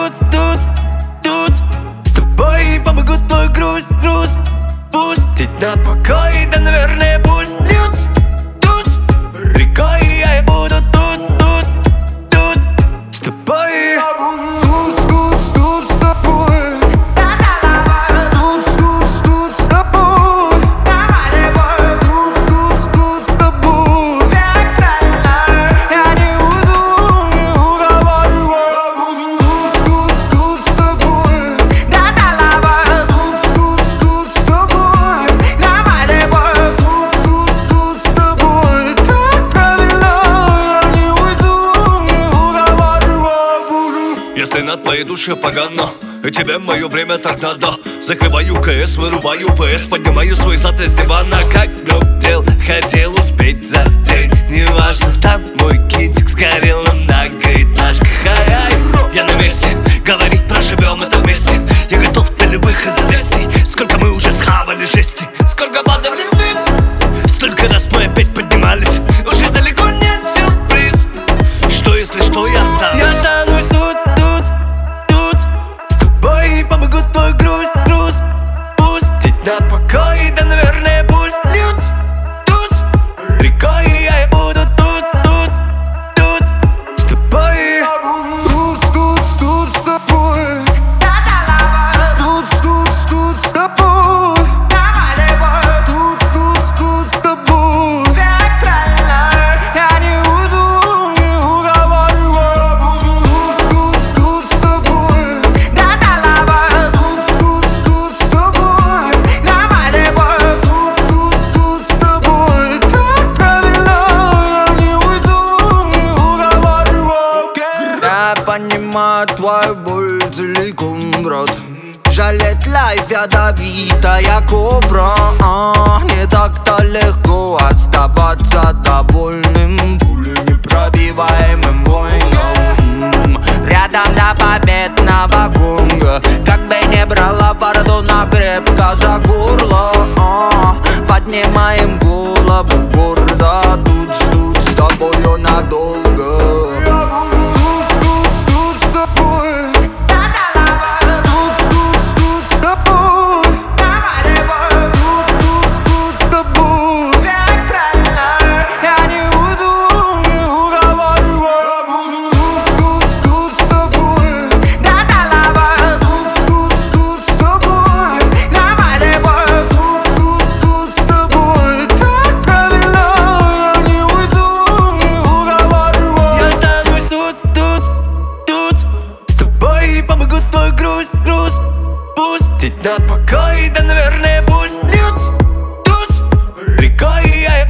тут с тобой помогу твой груз пустить на покой, да, наверное, пусть льются рекой, а я буду тут с тобой. Я буду тут с тобой. Тут с тобой. Тут с тобой. Я не уйду, не уговаривай. Я буду тут с тобой. Тут с тобой. Тут с тобой. Так правильно, я не уйду, не уговаривай. Буду. Если на твоей душе погано, и тебе мое время так надо, закрываю КС, вырубаю ПС, поднимаю свой зад из дивана. Как много дел хотел успеть за день, неважно, там мой кинчик сгорел на многоэтажках. Ай-ай, я на месте, говорить проживем это вместе. Я готов для любых известий. Сколько мы уже схавали жести, сколько падали вниз, столько раз мы опять поднимались. Уже далеко нет сюрприз. Что если что, я останусь. Я останусь тут с тобой, помогу твой груз пустить на покой, да, наверное, пусть льются рекой, а я буду тут с тобой. Я буду тут с тобой. Тут с тобой. Тут с тобой. Я не уйду, не уговаривай. Я буду тут с тобой. Тут с тобой. Тут с тобой. Так правильно, я не уйду, не уговаривай. Я понимаю твою боль целиком, брат. Жалеть лайф ядовитая кобра. Не так-то легко оставаться довольным пуленепробиваемым воином. Рядом до победного гонга. Как бы не брала пардона, крепко за горло. Поднимаем голову гордо. Тут с тобою надолго. Я буду тут с тобой. Тут с тобой. Тут с тобой. Я не уйду, не уговаривай. Я буду тут с тобой. Тут с тобой. Тут с тобой. Так правильно, я не уйду, не уговаривай. Я останусь тут с тобой, помогу твой груз пустить на покой, да, наверное, пусть льются рекой, а я